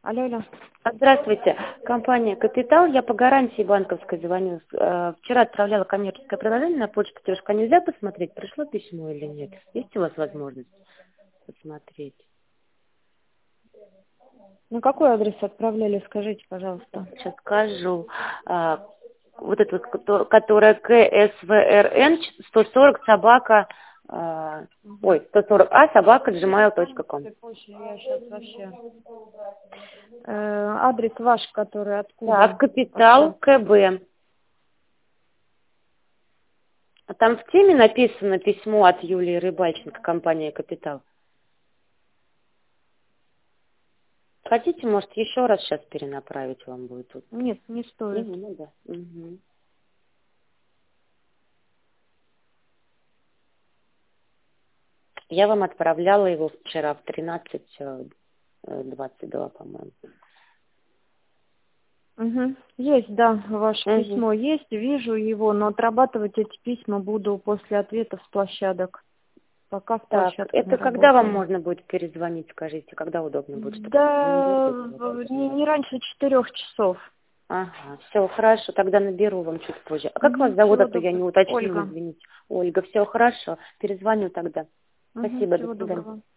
Алло, алло. Здравствуйте, компания «Капитал». Я по гарантии банковской звоню. Вчера отправляла коммерческое предложение на почту. Девушка, нельзя посмотреть, пришло письмо или нет? Есть у вас возможность посмотреть? На какой адрес отправляли, скажите, пожалуйста. Сейчас скажу. Вот это вот, которая КСВРН 140 собака, 140 собака gmail.com. Я сейчас вообще... адрес ваш, который откуда? Так, «Капитал», КБ. А там в теме написано письмо от Юлии Рыбальченко, компания «Капитал». Хотите, может, еще раз сейчас перенаправить вам будет тут? Нет, не стоит. Не надо? Угу. Я вам отправляла его вчера в 13:22, по-моему. Угу. Есть, да, ваше письмо есть, вижу его, но отрабатывать эти письма буду после ответов с площадок. Пока в Так, площадке не это когда вам работаю. можно будет перезвонить, скажите, когда удобно будет? Чтобы Да, не не раньше 4 часов. Ага, все, хорошо, тогда наберу вам чуть позже. А как вас зовут, Всего а то я не доброго. уточнила, Ольга. извините. Ольга, все хорошо, перезвоню тогда. Спасибо, до Всего свидания. доброго.